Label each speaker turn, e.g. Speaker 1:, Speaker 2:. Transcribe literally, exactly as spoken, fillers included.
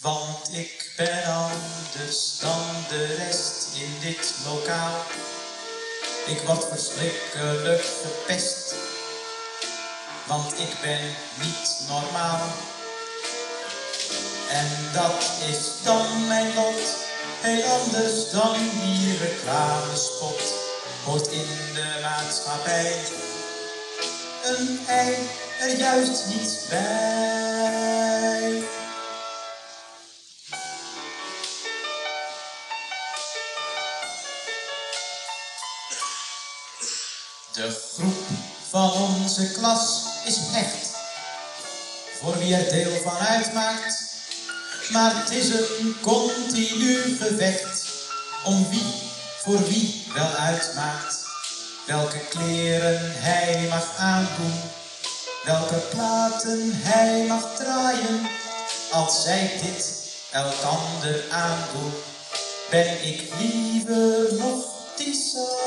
Speaker 1: Want ik ben anders dan de rest in dit lokaal. Ik word verschrikkelijk gepest, want ik ben niet normaal. En dat is dan mijn lot, heel anders dan die reclamespot. Hoort in de maatschappij een ei er juist niet bij. De groep van onze klas is hecht, voor wie er deel van uitmaakt. Maar het is een continu gevecht om wie voor wie wel uitmaakt. Welke kleren hij mag aandoen, welke platen hij mag draaien. Als zij dit elkander aandoen, ben ik liever nog die saai.